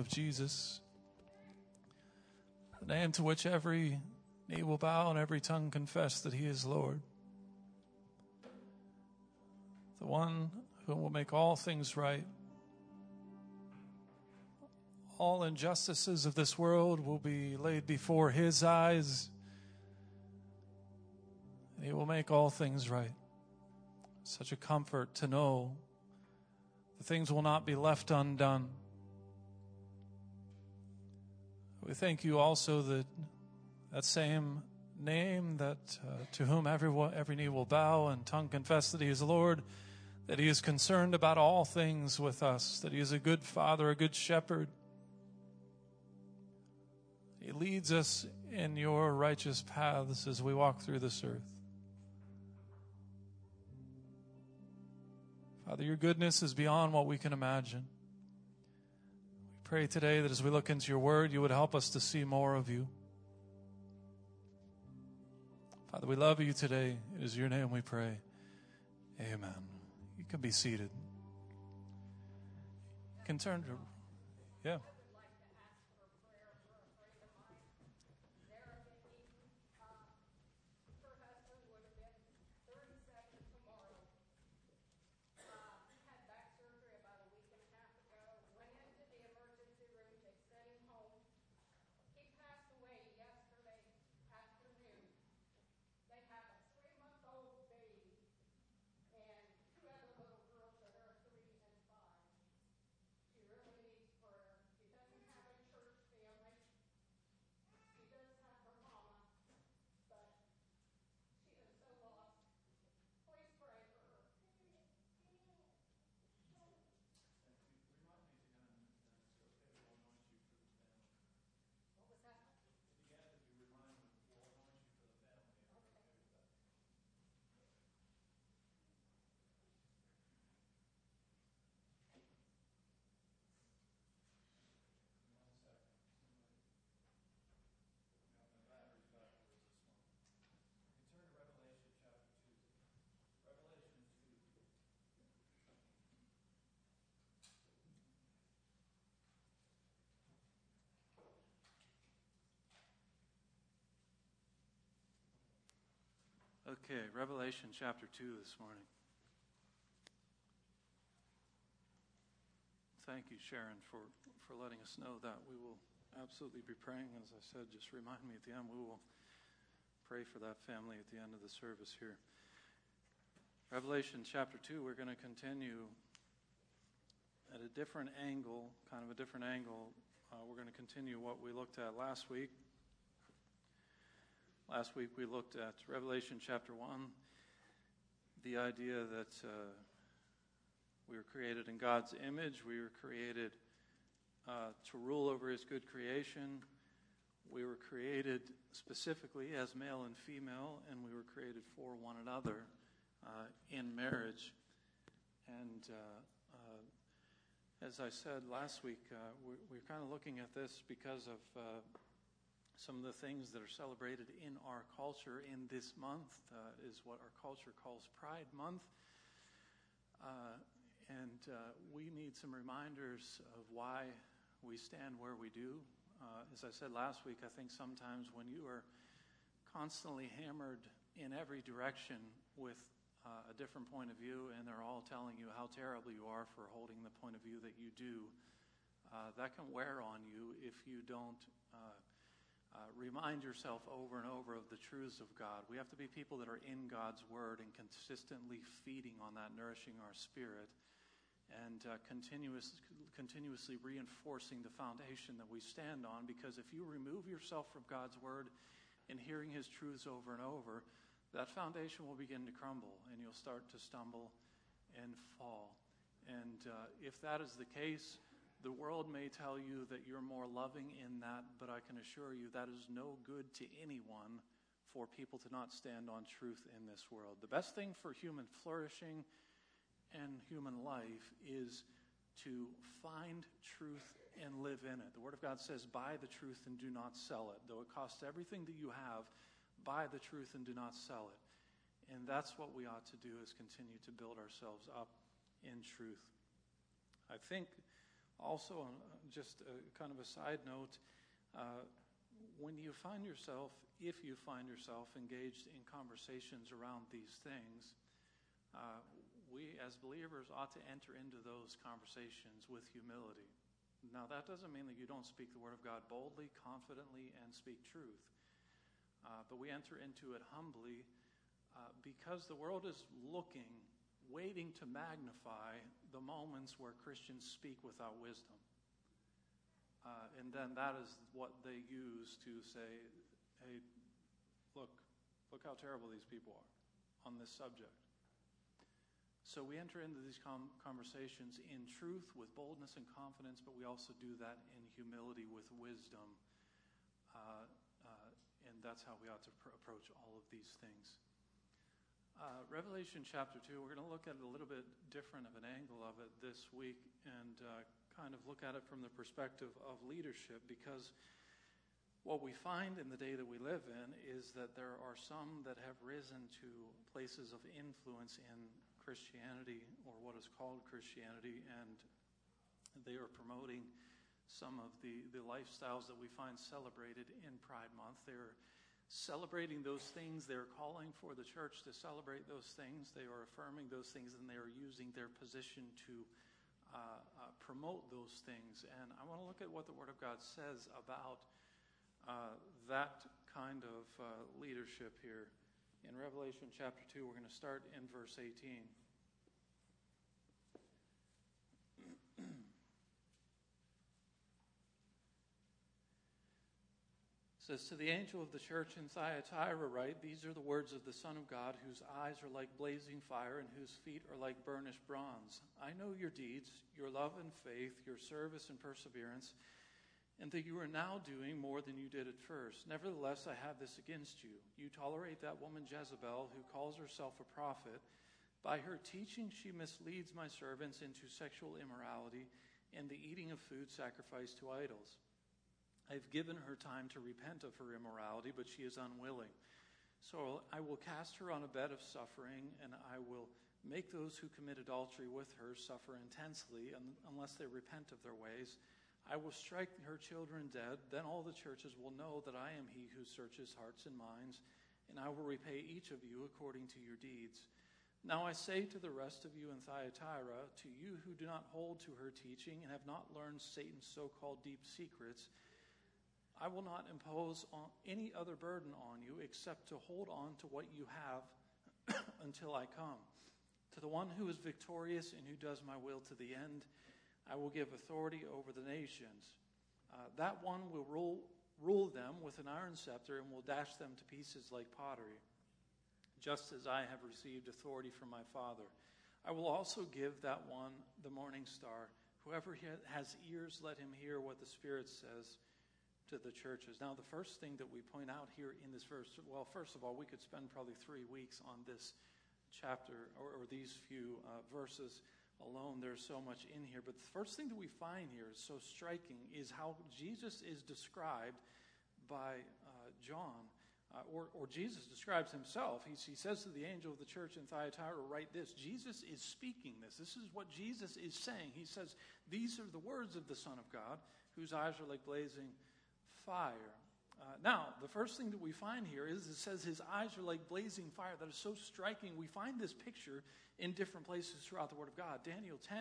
of Jesus, the name to which every knee will bow and every tongue confess that he is Lord. The one who will make all things right. All injustices of this world will be laid before his eyes, and he will make all things right. Such a comfort to know that things will not be left undone. We thank you also that that same name that to whom every knee will bow and tongue confess that he is Lord, that he is concerned about all things with us, that he is a good father, a good shepherd. He leads us in your righteous paths as we walk through this earth. Father, your goodness is beyond what we can imagine. We pray today that as we look into your word, you would help us to see more of you. Father, we love you today. It is your name we pray. Amen. You can be seated. You can turn to, yeah. Okay, Revelation chapter 2 this morning. Thank you, Sharon, for letting us know that. We will absolutely be praying. As I said, just remind me at the end, we will pray for that family at the end of the service here. Revelation chapter 2, we're going to continue at a different angle, kind of a different angle. We're going to continue what we looked at last week. Last week we looked at Revelation chapter 1, the idea that we were created in God's image. We were created to rule over his good creation. We were created specifically as male and female, and we were created for one another in marriage. And as I said last week, we're kind of looking at this because of some of the things that are celebrated in our culture in this month is what our culture calls Pride Month. And we need some reminders of why we stand where we do. As I said last week, I think sometimes when you are constantly hammered in every direction with a different point of view, and they're all telling you how terrible you are for holding the point of view that you do, that can wear on you if you don't remind yourself over and over of the truths of God. We have to be people that are in God's Word and consistently feeding on that, nourishing our spirit, and continuously reinforcing the foundation that we stand on. Because if you remove yourself from God's Word and hearing His truths over and over, that foundation will begin to crumble, and you'll start to stumble and fall. And if that is the case, the world may tell you that you're more loving in that, but I can assure you that is no good to anyone for people to not stand on truth in this world. The best thing for human flourishing and human life is to find truth and live in it. The Word of God says, buy the truth and do not sell it. Though it costs everything that you have, buy the truth and do not sell it. And that's what we ought to do, is continue to build ourselves up in truth. I think Also, just kind of a side note, when you find yourself, if you find yourself engaged in conversations around these things, we as believers ought to enter into those conversations with humility. Now, that doesn't mean that you don't speak the word of God boldly, confidently, and speak truth. But we enter into it humbly because the world is looking, waiting to magnify the moments where Christians speak without wisdom. And then that is what they use to say, hey, look how terrible these people are on this subject. So we enter into these conversations in truth, with boldness and confidence, but we also do that in humility with wisdom. And that's how we ought to approach all of these things. Revelation chapter 2, we're going to look at it a little bit different of an angle of it this week and kind of look at it from the perspective of leadership, because what we find in the day that we live in is that there are some that have risen to places of influence in Christianity, or what is called Christianity, and they are promoting some of the lifestyles that we find celebrated in Pride Month. They're celebrating those things. They're calling for the church to celebrate those things. They are affirming those things, and they are using their position to promote those things. And I want to look at what the Word of God says about that kind of leadership here. In Revelation chapter 2, we're going to start in verse 18. It says, to the angel of the church in Thyatira write, these are the words of the Son of God, whose eyes are like blazing fire and whose feet are like burnished bronze. I know your deeds, your love and faith, your service and perseverance, and that you are now doing more than you did at first. Nevertheless, I have this against you. You tolerate that woman Jezebel, who calls herself a prophet. By her teaching, she misleads my servants into sexual immorality and the eating of food sacrificed to idols. I've given her time to repent of her immorality, but she is unwilling. So I will cast her on a bed of suffering, and I will make those who commit adultery with her suffer intensely, unless they repent of their ways. I will strike her children dead. Then all the churches will know that I am he who searches hearts and minds, and I will repay each of you according to your deeds. Now I say to the rest of you in Thyatira, to you who do not hold to her teaching and have not learned Satan's so-called deep secrets, I will not impose any other burden on you except to hold on to what you have until I come. To the one who is victorious and who does my will to the end, I will give authority over the nations. That one will rule them with an iron scepter and will dash them to pieces like pottery, just as I have received authority from my Father. I will also give that one the morning star. Whoever has ears, let him hear what the Spirit says to the churches. Now, the first thing that we point out here in this verse, well, first of all, we could spend probably 3 weeks on this chapter or these few verses alone. There's so much in here. But the first thing that we find here is so striking is how Jesus is described by John, or Jesus describes himself. He says to the angel of the church in Thyatira, write this. Jesus is speaking this. This is what Jesus is saying. He says, these are the words of the Son of God, whose eyes are like blazing fire. Now, the first thing that we find here is it says his eyes are like blazing fire. That is so striking. We find this picture in different places throughout the Word of God. Daniel 10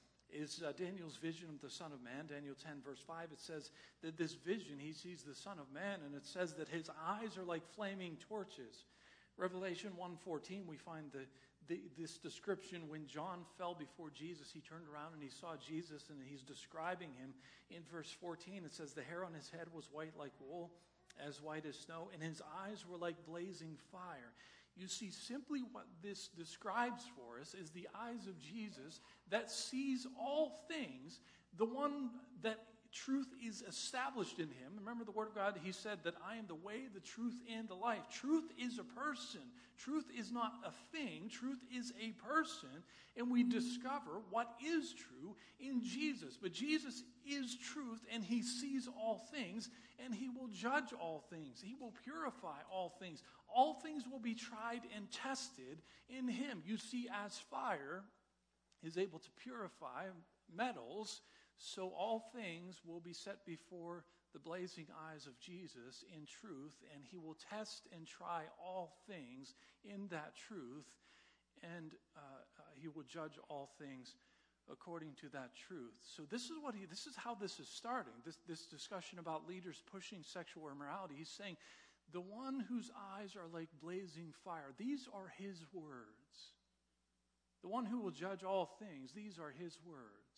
is Daniel's vision of the Son of Man. Daniel 10, verse 5, it says that this vision, he sees the Son of Man, and it says that his eyes are like flaming torches. Revelation 1:14, we find this description when John fell before Jesus. He turned around and he saw Jesus, and he's describing him. In verse 14, it says the hair on his head was white like wool, as white as snow, and his eyes were like blazing fire. You see, simply what this describes for us is the eyes of Jesus that sees all things, the one that truth is established in him. Remember the Word of God, he said that I am the way, the truth, and the life. Truth is a person. Truth is not a thing. Truth is a person. And we discover what is true in Jesus. But Jesus is truth, and he sees all things, and he will judge all things. He will purify all things. All things will be tried and tested in him. You see, as fire is able to purify metals, So all things will be set before the blazing eyes of Jesus in truth, and he will test and try all things in that truth, and he will judge all things according to that truth. So this is how this is starting. This discussion about leaders pushing sexual immorality. He's saying, the one whose eyes are like blazing fire, these are his words. The one who will judge all things, these are his words.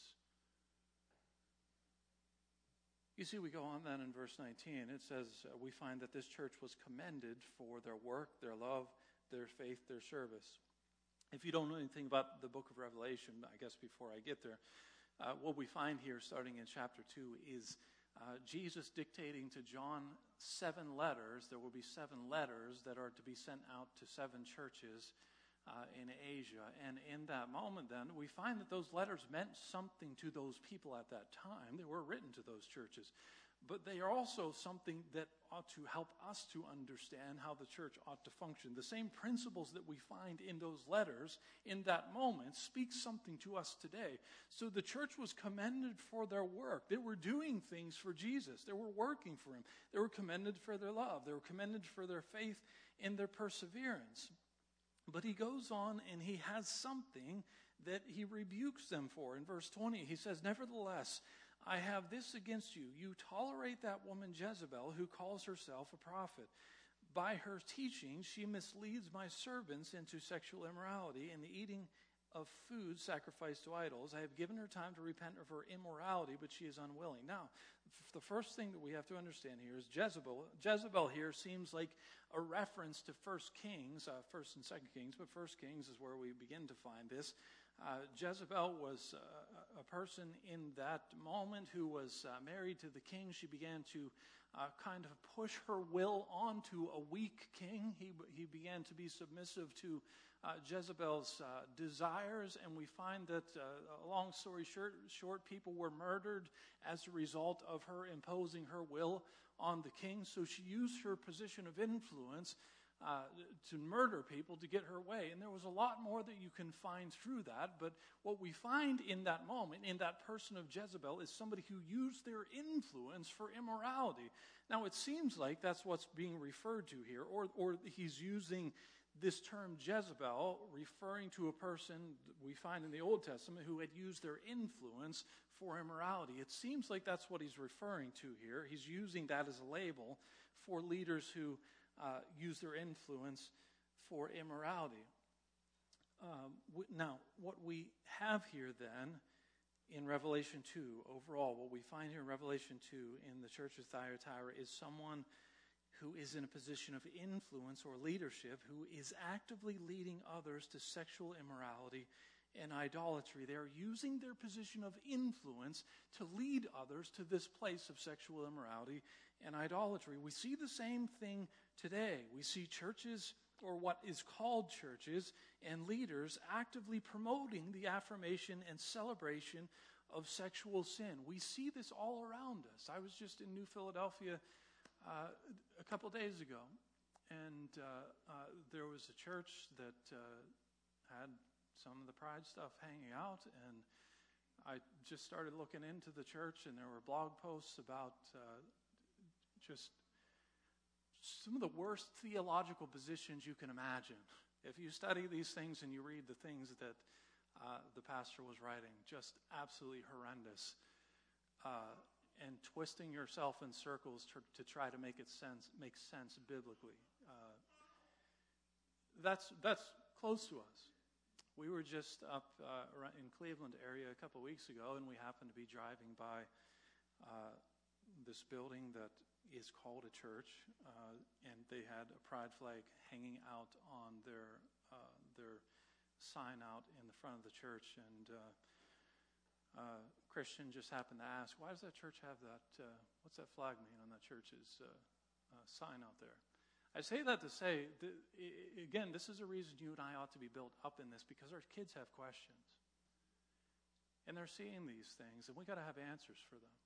You see, we go on then in verse 19. It says, we find that this church was commended for their work, their love, their faith, their service. If you don't know anything about the book of Revelation, I guess before I get there, what we find here starting in chapter 2 is Jesus dictating to John 7 letters. There will be 7 letters that are to be sent out to 7 churches in Asia. And in that moment then, we find that those letters meant something to those people at that time. They were written to those churches. But they are also something that ought to help us to understand how the church ought to function. The same principles that we find in those letters in that moment speak something to us today. So the church was commended for their work. They were doing things for Jesus. They were working for him. They were commended for their love. They were commended for their faith and their perseverance. But he goes on and he has something that he rebukes them for. In verse 20, he says, nevertheless, I have this against you. You tolerate that woman Jezebel, who calls herself a prophet. By her teaching, she misleads my servants into sexual immorality and the eating of food sacrificed to idols. I have given her time to repent of her immorality, but she is unwilling. Now, the first thing that we have to understand here is Jezebel. Jezebel here seems like a reference to 1 Kings, 1st and 2nd Kings, but 1 Kings is where we begin to find this. Jezebel was a person in that moment who was married to the king. She began to kind of push her will onto a weak king. He began to be submissive to Jezebel's desires, and we find that, long story short, people were murdered as a result of her imposing her will on the king. So she used her position of influence to murder people to get her way. And there was a lot more that you can find through that. But what we find in that moment, in that person of Jezebel, is somebody who used their influence for immorality. Now, it seems like that's what's being referred to here, or he's using this term Jezebel, referring to a person we find in the Old Testament who had used their influence for immorality. It seems like that's what he's referring to here. He's using that as a label for leaders who use their influence for immorality. Now, what we have here then in Revelation 2, overall, what we find here in Revelation 2 in the church of Thyatira is someone who is in a position of influence or leadership, who is actively leading others to sexual immorality and idolatry. They are using their position of influence to lead others to this place of sexual immorality and idolatry. We see the same thing today. We see churches, or what is called churches, and leaders actively promoting the affirmation and celebration of sexual sin. We see this all around us. I was just in New Philadelphia a couple days ago, and there was a church that had some of the Pride stuff hanging out, and I just started looking into the church, and there were blog posts about just some of the worst theological positions you can imagine. If you study these things and you read the things that the pastor was writing, just absolutely horrendous. And twisting yourself in circles to try to make sense biblically. That's close to us. We were just up in Cleveland area a couple weeks ago, and we happened to be driving by this building that is called a church, and they had a pride flag hanging out on their sign out in the front of the church, and Christian just happened to ask, why does that church have that, what's that flag mean on that church's sign out there? I say that to say, again, this is a reason you and I ought to be built up in this, because our kids have questions. And they're seeing these things, and we got to have answers for them.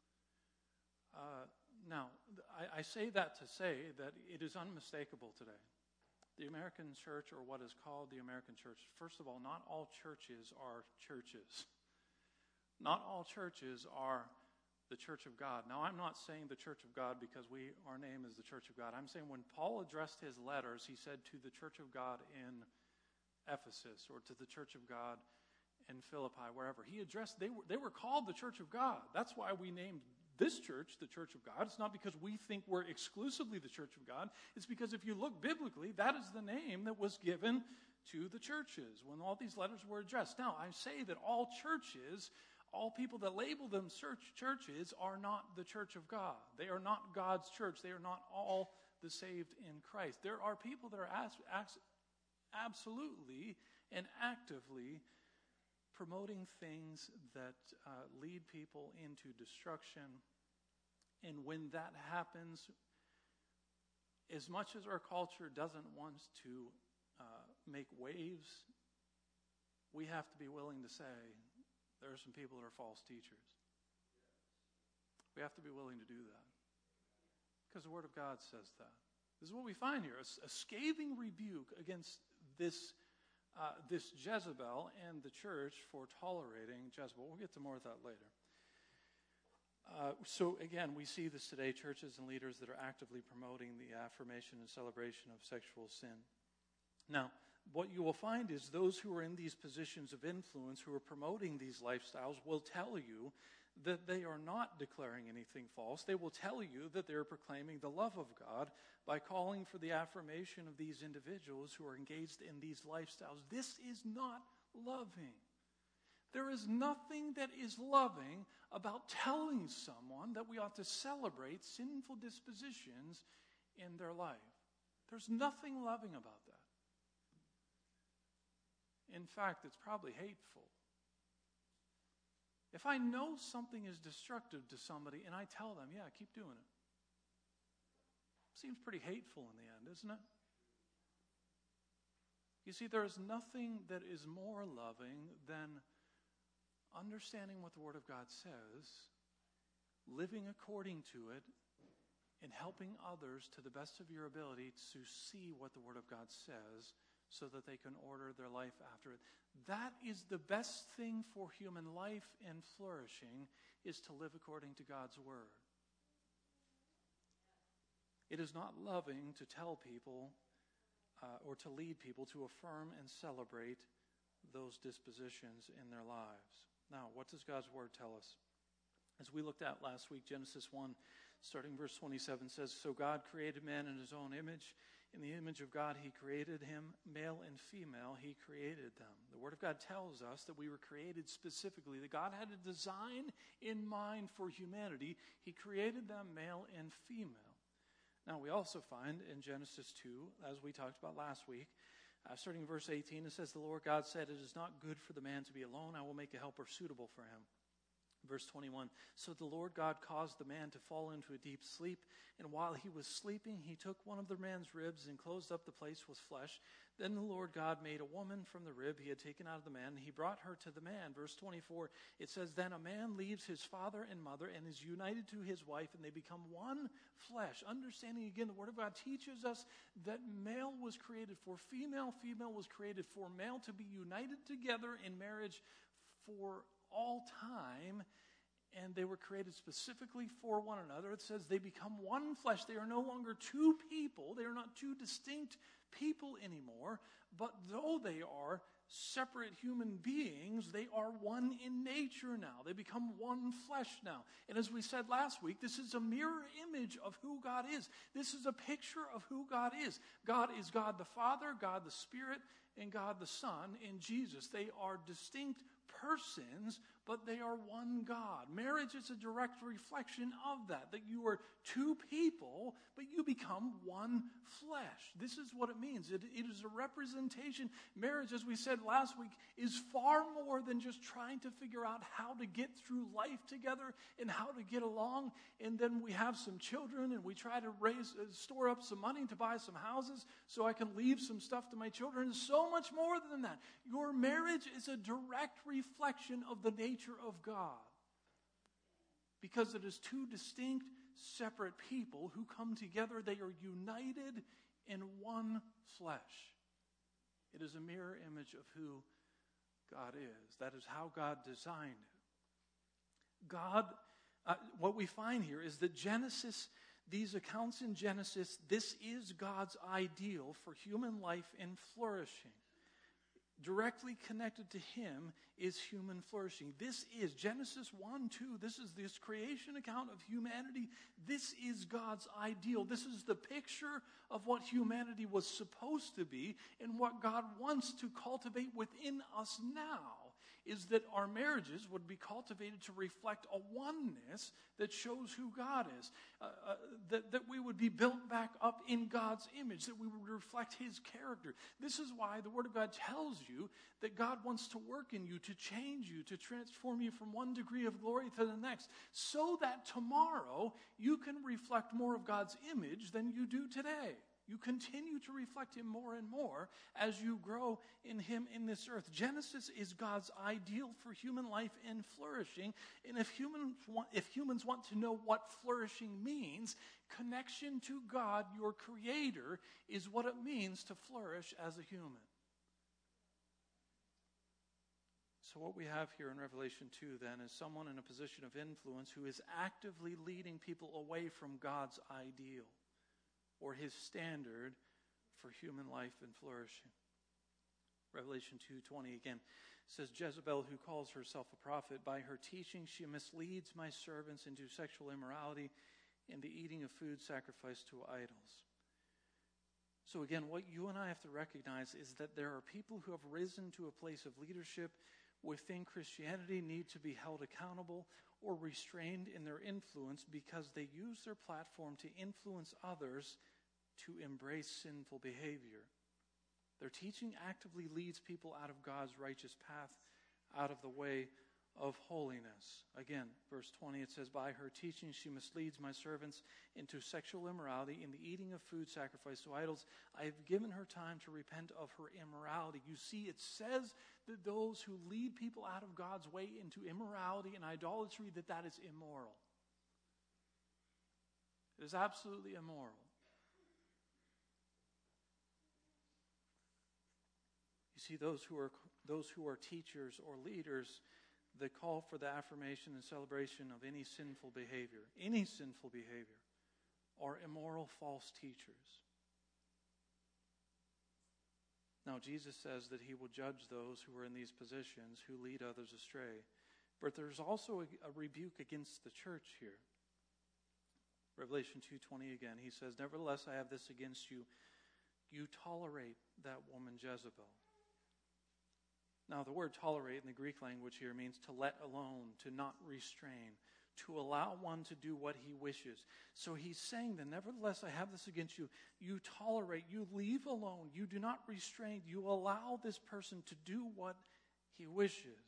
Now, I say that to say that it is unmistakable today. The American church, or what is called the American church, first of all, not all churches are churches. Not all churches are the church of God. Now, I'm not saying the church of God because our name is the church of God. I'm saying when Paul addressed his letters, he said to the church of God in Ephesus or to the church of God in Philippi, wherever. They were called the church of God. That's why we named this church the church of God. It's not because we think we're exclusively the church of God. It's because if you look biblically, that is the name that was given to the churches when all these letters were addressed. Now, I say that all churches, all people that label them churches are not the church of God. They are not God's church. They are not all the saved in Christ. There are people that are absolutely and actively promoting things that lead people into destruction. And when that happens, as much as our culture doesn't want to make waves, we have to be willing to say there are some people that are false teachers. We have to be willing to do that because the Word of God says that. This is what we find here, a scathing rebuke against this Jezebel and the church for tolerating Jezebel. We'll get to more of that later. So again, we see this today, churches and leaders that are actively promoting the affirmation and celebration of sexual sin. Now, what you will find is those who are in these positions of influence, who are promoting these lifestyles, will tell you that they are not declaring anything false. They will tell you that they're proclaiming the love of God by calling for the affirmation of these individuals who are engaged in these lifestyles. This is not loving. There is nothing that is loving about telling someone that we ought to celebrate sinful dispositions in their life. There's nothing loving about that. In fact, it's probably hateful. If I know something is destructive to somebody and I tell them, yeah, keep doing it, seems pretty hateful in the end, isn't it? You see, there is nothing that is more loving than understanding what the Word of God says, living according to it, and helping others to the best of your ability to see what the Word of God says so that they can order their life after it. That is the best thing for human life and flourishing, is to live according to God's Word. It is not loving to tell people or to lead people to affirm and celebrate those dispositions in their lives. Now, what does God's Word tell us? As we looked at last week, Genesis 1, starting verse 27 says, "So God created man in his own image. In the image of God he created him, male and female he created them." The Word of God tells us that we were created specifically, that God had a design in mind for humanity. He created them male and female. Now, we also find in Genesis 2, as we talked about last week, starting in verse 18, it says, "The Lord God said, it is not good for the man to be alone. I will make a helper suitable for him." Verse 21, "So the Lord God caused the man to fall into a deep sleep, and while he was sleeping, he took one of the man's ribs and closed up the place with flesh. Then the Lord God made a woman from the rib he had taken out of the man, and he brought her to the man." Verse 24, it says, "Then a man leaves his father and mother and is united to his wife, and they become one flesh." Understanding again, the Word of God teaches us that male was created for female, female was created for male, to be united together in marriage for all time, and they were created specifically for one another. It says they become one flesh. They are no longer two people. They are not two distinct people anymore, but though they are separate human beings, they are one in nature now. They become one flesh now. And as we said last week, this is a mirror image of who God is. This is a picture of who God is. God is God the Father, God the Spirit, and God the Son in Jesus. They are distinct persons, but they are one God. Marriage is a direct reflection of that you are two people, but you become one flesh. This is what it means. It is a representation. Marriage, as we said last week, is far more than just trying to figure out how to get through life together and how to get along, and then we have some children and we try to store up some money to buy some houses so I can leave some stuff to my children. It's so much more than that. Your marriage is a direct reflection of the nature of God, because it is two distinct, separate people who come together. They are united in one flesh. It is a mirror image of who God is. That is how God designed it. God, what we find here is that Genesis, these accounts in Genesis, this is God's ideal for human life and flourishing. Directly connected to him is human flourishing. This is Genesis 1, 2. This is this creation account of humanity. This is God's ideal. This is the picture of what humanity was supposed to be, and what God wants to cultivate within us now is that our marriages would be cultivated to reflect a oneness that shows who God is. That we would be built back up in God's image, that we would reflect his character. This is why the Word of God tells you that God wants to work in you, to change you, to transform you from one degree of glory to the next, so that tomorrow you can reflect more of God's image than you do today. You continue to reflect him more and more as you grow in him in this earth. Genesis is God's ideal for human life and flourishing. And if humans want to know what flourishing means, connection to God, your creator, is what it means to flourish as a human. So what we have here in Revelation 2 then is someone in a position of influence who is actively leading people away from God's ideal, or his standard for human life and flourishing. Revelation 2:20 again says, Jezebel, who calls herself a prophet, by her teaching she misleads my servants into sexual immorality and the eating of food sacrificed to idols. So again, what you and I have to recognize is that there are people who have risen to a place of leadership within Christianity, need to be held accountable or restrained in their influence because they use their platform to influence others to embrace sinful behavior. Their teaching actively leads people out of God's righteous path, out of the way of holiness. Again, verse 20, it says, by her teaching she misleads my servants into sexual immorality in the eating of food sacrificed to idols. I have given her time to repent of her immorality. You see, it says that those who lead people out of God's way into immorality and idolatry, that is immoral. It is absolutely immoral. You see, those who are teachers or leaders that call for the affirmation and celebration of any sinful behavior, are immoral false teachers. Now, Jesus says that he will judge those who are in these positions who lead others astray. But there's also a rebuke against the church here. Revelation 2:20 again, he says, nevertheless, I have this against you. You tolerate that woman Jezebel. Now, the word tolerate in the Greek language here means to let alone, to not restrain, to allow one to do what he wishes. So he's saying that, nevertheless, I have this against you. You tolerate, you leave alone, you do not restrain, you allow this person to do what he wishes.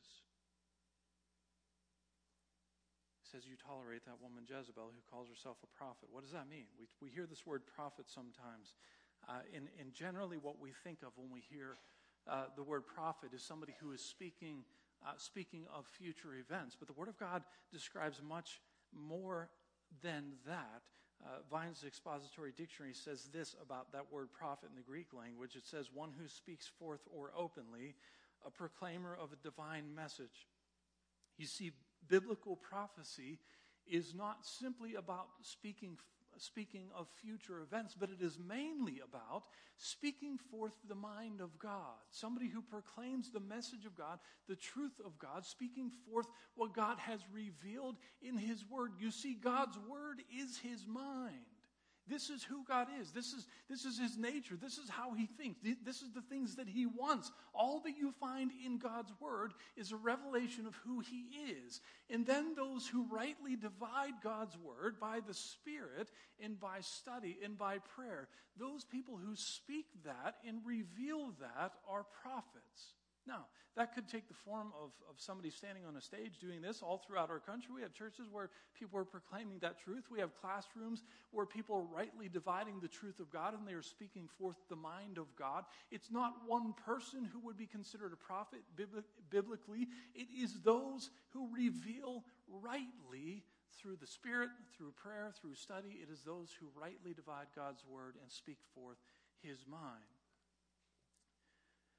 He says you tolerate that woman Jezebel who calls herself a prophet. What does that mean? We hear this word prophet sometimes. And generally what we think of when we hear the word prophet is somebody who is speaking of future events. But the Word of God describes much more than that. Vine's Expository Dictionary says this about that word prophet in the Greek language. It says one who speaks forth or openly, a proclaimer of a divine message. You see, biblical prophecy is not simply about speaking of future events, but it is mainly about speaking forth the mind of God. Somebody who proclaims the message of God, the truth of God, speaking forth what God has revealed in his word. You see, God's word is his mind. This is who God is. This is his nature. This is how he thinks. This is the things that he wants. All that you find in God's word is a revelation of who he is. And then those who rightly divide God's word by the Spirit and by study and by prayer, those people who speak that and reveal that are prophets. Now, that could take the form of somebody standing on a stage doing this all throughout our country. We have churches where people are proclaiming that truth. We have classrooms where people are rightly dividing the truth of God and they are speaking forth the mind of God. It's not one person who would be considered a prophet biblically. It is those who reveal rightly through the Spirit, through prayer, through study. It is those who rightly divide God's word and speak forth his mind.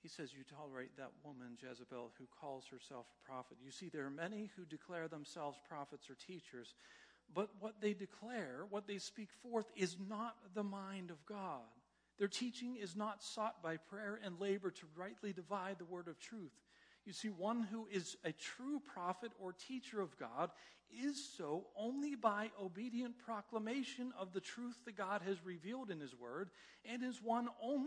He says, you tolerate that woman, Jezebel, who calls herself a prophet. You see, there are many who declare themselves prophets or teachers, but what they declare, what they speak forth, is not the mind of God. Their teaching is not sought by prayer and labor to rightly divide the word of truth. You see, one who is a true prophet or teacher of God is so only by obedient proclamation of the truth that God has revealed in His Word, and is one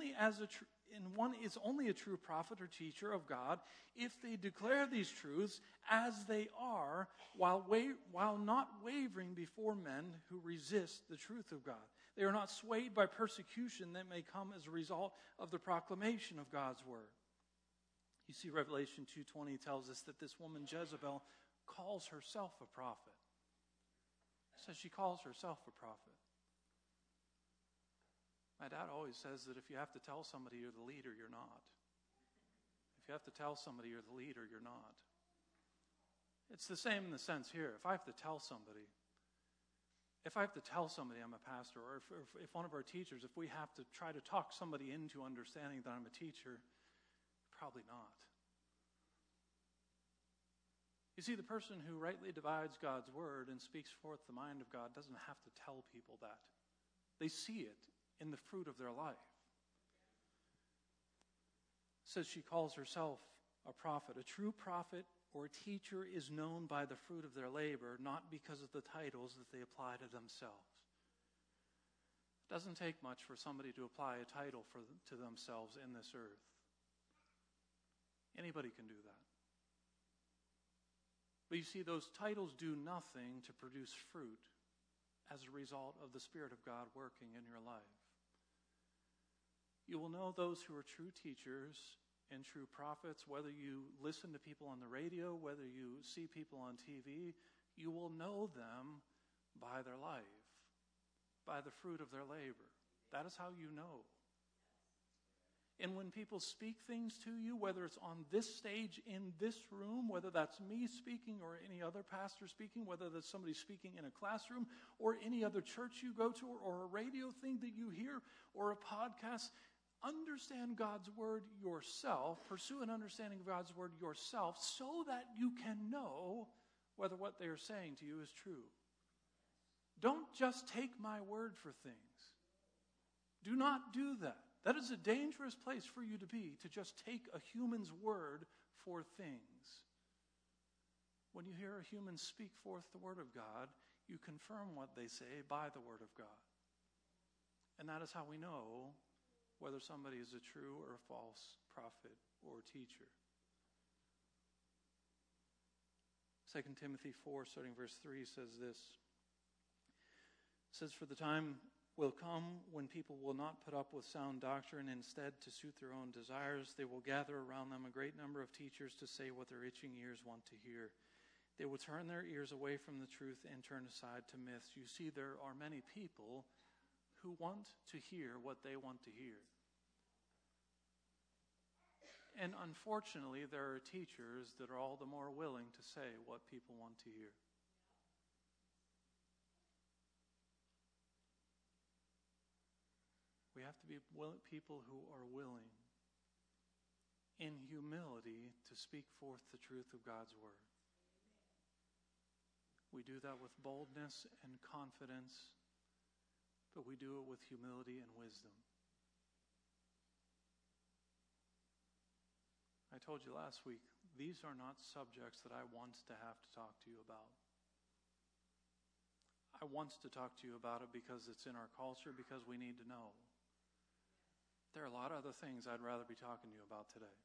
is only a true prophet or teacher of God if they declare these truths as they are, while not wavering before men who resist the truth of God. They are not swayed by persecution that may come as a result of the proclamation of God's Word. You see, Revelation 2:20 tells us that this woman Jezebel calls herself a prophet. It says she calls herself a prophet. My dad always says that if you have to tell somebody you're the leader, you're not. If you have to tell somebody you're the leader, you're not. It's the same in the sense here. If I have to tell somebody I'm a pastor, or if one of our teachers, if we have to try to talk somebody into understanding that I'm a teacher, probably not. You see, the person who rightly divides God's word and speaks forth the mind of God doesn't have to tell people that. They see it in the fruit of their life. It says she calls herself a prophet. A true prophet or teacher is known by the fruit of their labor, not because of the titles that they apply to themselves. It doesn't take much for somebody to apply a title to themselves in this earth. Anybody can do that. But you see, those titles do nothing to produce fruit as a result of the Spirit of God working in your life. You will know those who are true teachers and true prophets, whether you listen to people on the radio, whether you see people on TV, you will know them by their life, by the fruit of their labor. That is how you know. And when people speak things to you, whether it's on this stage in this room, whether that's me speaking or any other pastor speaking, whether that's somebody speaking in a classroom or any other church you go to, or a radio thing that you hear or a podcast, understand God's word yourself, pursue an understanding of God's word yourself so that you can know whether what they are saying to you is true. Don't just take my word for things. Do not do that. That is a dangerous place for you to be, to just take a human's word for things. When you hear a human speak forth the word of God, you confirm what they say by the word of God. And that is how we know whether somebody is a true or a false prophet or teacher. 2 Timothy 4, starting verse 3, says this. It says, "For the time will come when people will not put up with sound doctrine. Instead, to suit their own desires, they will gather around them a great number of teachers to say what their itching ears want to hear. They will turn their ears away from the truth and turn aside to myths." You see, there are many people who want to hear what they want to hear. And unfortunately, there are teachers that are all the more willing to say what people want to hear. We have to be people who are willing, in humility, to speak forth the truth of God's word. We do that with boldness and confidence, but we do it with humility and wisdom. I told you last week, these are not subjects that I want to have to talk to you about. I want to talk to you about it because it's in our culture, because we need to know. There are a lot of other things I'd rather be talking to you about today.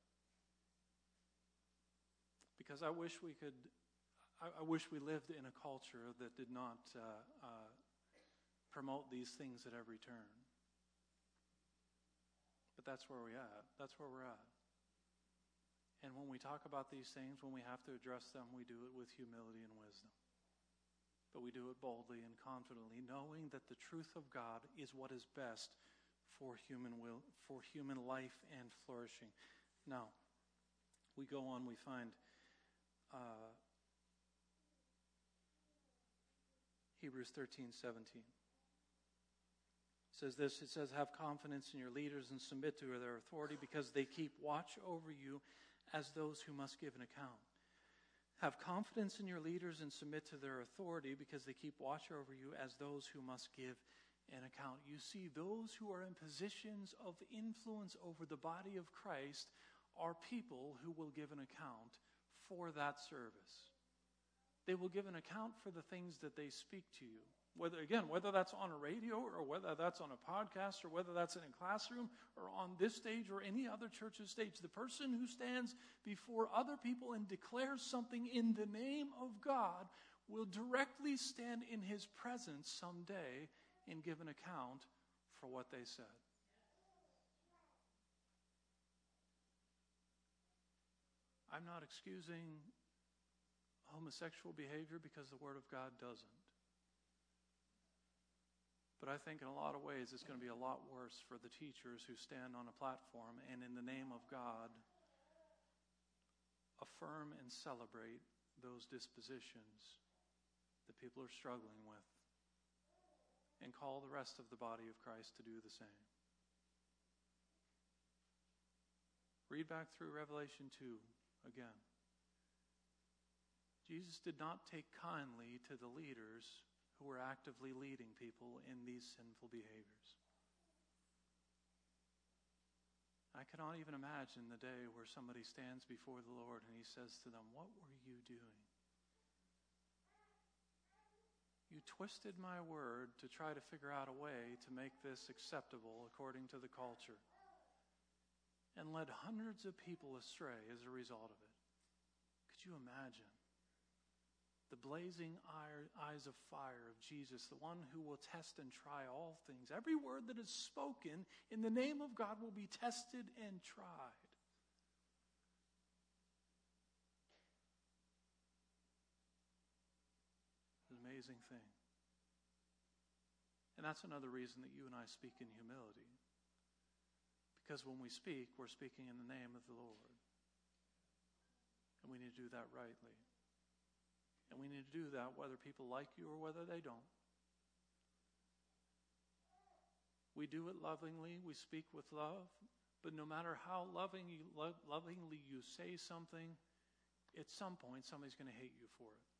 Because I wish we lived in a culture that did not promote these things at every turn. But that's where we're at. That's where we're at. And when we talk about these things, when we have to address them, we do it with humility and wisdom. But we do it boldly and confidently, knowing that the truth of God is what is best for human life and flourishing. Now, we go on, we find Hebrews 13:17. It says this, it says, have confidence in your leaders and submit to their authority because they keep watch over you as those who must give an account. Have confidence in your leaders and submit to their authority because they keep watch over you as those who must give an account. You see, those who are in positions of influence over the body of Christ are people who will give an account for that service. They will give an account for the things that they speak to you. Whether that's on a radio or whether that's on a podcast or whether that's in a classroom or on this stage or any other church's stage, the person who stands before other people and declares something in the name of God will directly stand in his presence someday and give an account for what they said. I'm not excusing homosexual behavior because the Word of God doesn't. But I think in a lot of ways it's going to be a lot worse for the teachers who stand on a platform and in the name of God affirm and celebrate those dispositions that people are struggling with and call the rest of the body of Christ to do the same. Read back through Revelation 2 again. Jesus did not take kindly to the leaders who were actively leading people in these sinful behaviors. I cannot even imagine the day where somebody stands before the Lord and he says to them, "What were you doing? You twisted my word to try to figure out a way to make this acceptable according to the culture, and led hundreds of people astray as a result of it." Could you imagine? The blazing eyes of fire of Jesus, the one who will test and try all things. Every word that is spoken in the name of God will be tested and tried. It's an amazing thing. And that's another reason that you and I speak in humility. Because when we speak, we're speaking in the name of the Lord. And we need to do that rightly. And we need to do that whether people like you or whether they don't. We do it lovingly. We speak with love. But no matter how lovingly you say something, at some point somebody's going to hate you for it.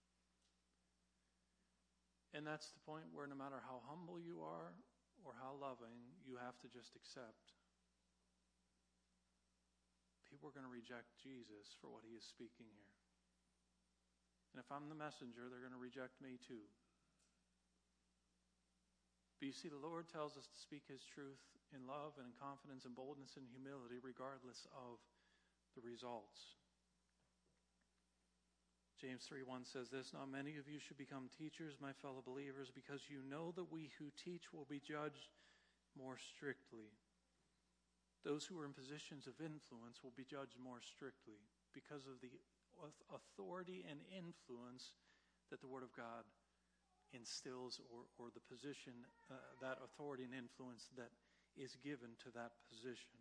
And that's the point where no matter how humble you are or how loving, you have to just accept. People are going to reject Jesus for what he is speaking here. And if I'm the messenger, they're going to reject me too. But you see, the Lord tells us to speak his truth in love and in confidence and boldness and humility, regardless of the results. James 3:1 says this, "Not many of you should become teachers, my fellow believers, because you know that we who teach will be judged more strictly." Those who are in positions of influence will be judged more strictly because of the authority and influence that the Word of God instills, or the position, that authority and influence that is given to that position.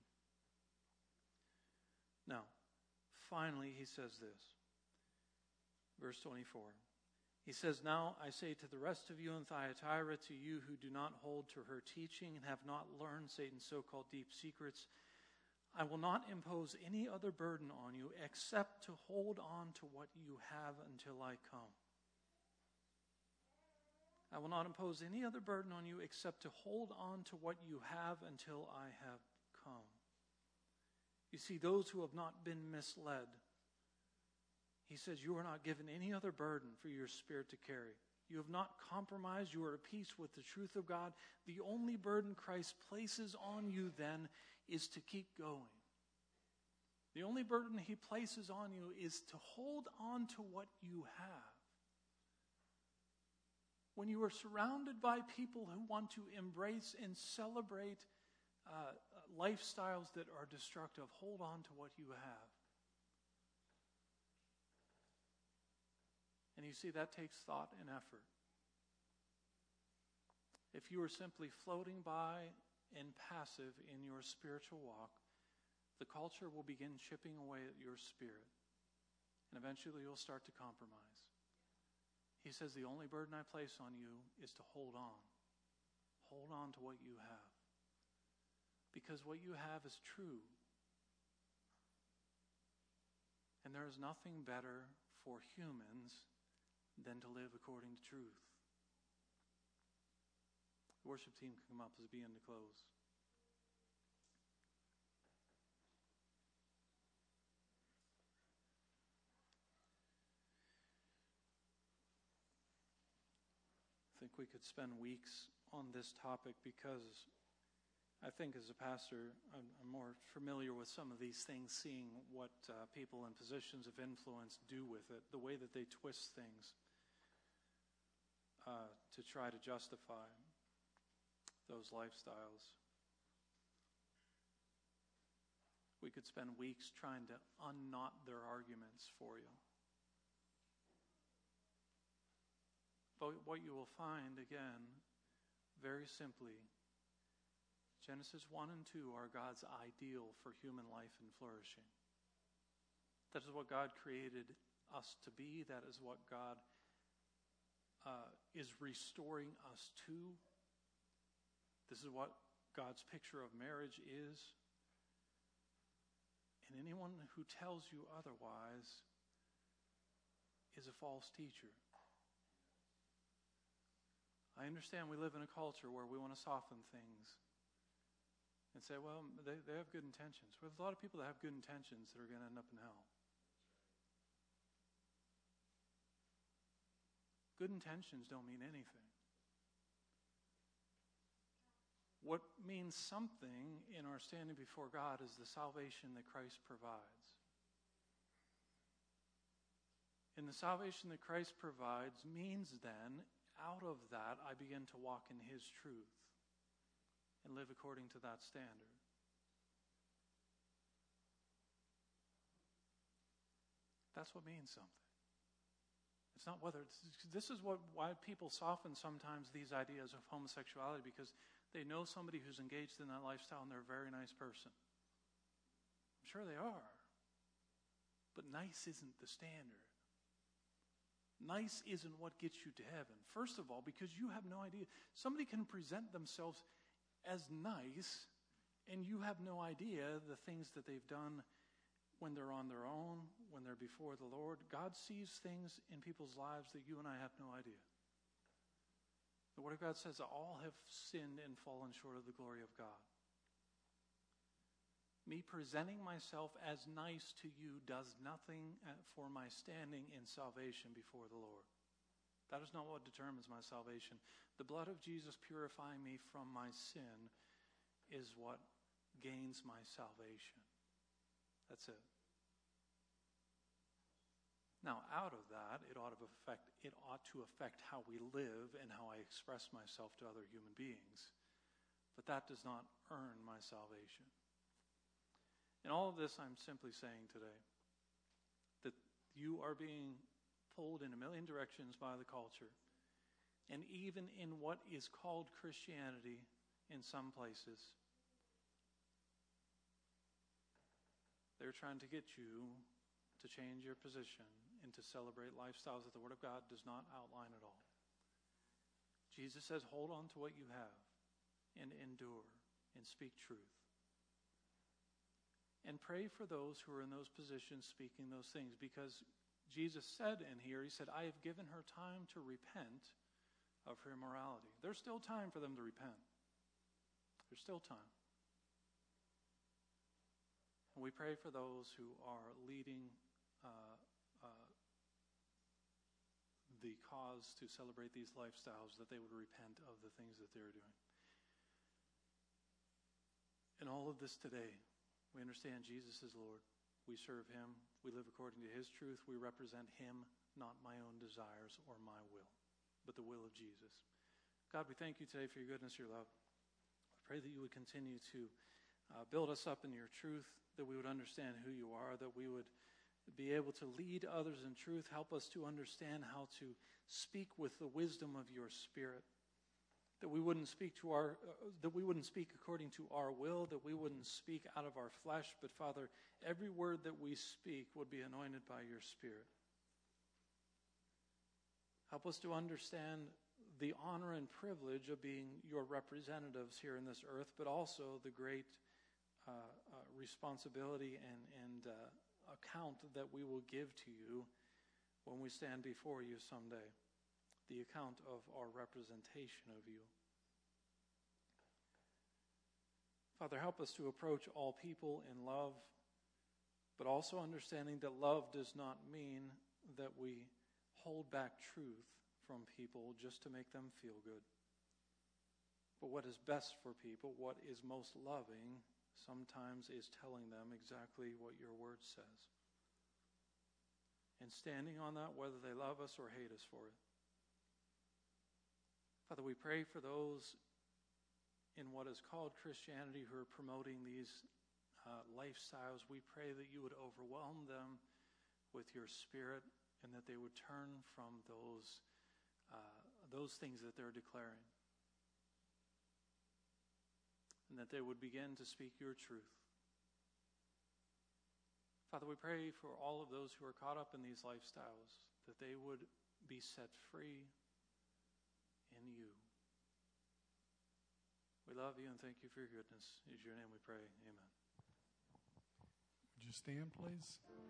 Now, finally, he says this. Verse 24. He says, "Now I say to the rest of you in Thyatira, to you who do not hold to her teaching and have not learned Satan's so-called deep secrets, I will not impose any other burden on you except to hold on to what you have until I come." I will not impose any other burden on you except to hold on to what you have until I have come. You see, those who have not been misled, he says, you are not given any other burden for your spirit to carry. You have not compromised. You are at peace with the truth of God. The only burden Christ places on you then is to keep going. The only burden he places on you is to hold on to what you have. When you are surrounded by people who want to embrace and celebrate lifestyles that are destructive, hold on to what you have. And you see, that takes thought and effort. If you are simply floating by and passive in your spiritual walk, the culture will begin chipping away at your spirit. And eventually you'll start to compromise. He says, the only burden I place on you is to hold on. hold on to what you have. Because what you have is true. And there is nothing better for humans than to live according to truth. The worship team can come up as we begin to close. I think we could spend weeks on this topic because I think as a pastor, I'm more familiar with some of these things, seeing what people in positions of influence do with it, the way that they twist things to try to justify those lifestyles. We could spend weeks trying to unknot their arguments for you. But what you will find, again, very simply, Genesis 1 and 2 are God's ideal for human life and flourishing. That is what God created us to be. That is what God is restoring us to. This is what God's picture of marriage is. And anyone who tells you otherwise is a false teacher. I understand we live in a culture where we want to soften things and say, well, they have good intentions. Well, there's a lot of people that have good intentions that are going to end up in hell. Good intentions don't mean anything. What means something in our standing before God is the salvation that Christ provides. And the salvation that Christ provides means then, out of that, I begin to walk in His truth and live according to that standard. That's what means something. It's not whether this is why people soften sometimes these ideas of homosexuality, because they know somebody who's engaged in that lifestyle and they're a very nice person. I'm sure they are. But nice isn't the standard. Nice isn't what gets you to heaven. First of all, because you have no idea. Somebody can present themselves as nice, and you have no idea the things that they've done when they're on their own, when they're before the Lord. God sees things in people's lives that you and I have no idea. The Word of God says that all have sinned and fallen short of the glory of God. Me presenting myself as nice to you does nothing for my standing in salvation before the Lord. That is not what determines my salvation. The blood of Jesus purifying me from my sin is what gains my salvation. That's it. Now, out of that, it ought to affect how we live and how I express myself to other human beings. But that does not earn my salvation. In all of this, I'm simply saying today that you are being pulled in a million directions by the culture. And even in what is called Christianity in some places, they're trying to get you to change your position and to celebrate lifestyles that the Word of God does not outline at all. Jesus says, hold on to what you have and endure and speak truth. And pray for those who are in those positions speaking those things, because Jesus said in here, He said, I have given her time to repent of her immorality. There's still time for them to repent. There's still time. And we pray for those who are leading the cause to celebrate these lifestyles, that they would repent of the things that they're doing. In all of this today, we understand Jesus is Lord. We serve Him. We live according to His truth. We represent Him, not my own desires or my will, but the will of Jesus. God, we thank You today for Your goodness, Your love. I pray that You would continue to build us up in Your truth, that we would understand who You are, that we would be able to lead others in truth. Help us to understand how to speak with the wisdom of Your Spirit. That we wouldn't speak according to our will, that we wouldn't speak out of our flesh, but Father, every word that we speak would be anointed by Your Spirit. Help us to understand the honor and privilege of being your representatives here in this earth, but also the great responsibility and account that we will give to you when we stand before you someday, the account of our representation of you. Father, help us to approach all people in love, but also understanding that love does not mean that we hold back truth from people just to make them feel good. But what is best for people, what is most loving, sometimes is telling them exactly what your word says. And standing on that, whether they love us or hate us for it. Father, we pray for those in what is called Christianity who are promoting these lifestyles. We pray that you would overwhelm them with your Spirit and that they would turn from those things that they're declaring. And that they would begin to speak your truth. Father, we pray for all of those who are caught up in these lifestyles, that they would be set free in you. We love you and thank you for your goodness. In your name we pray. Amen. Would you stand, please?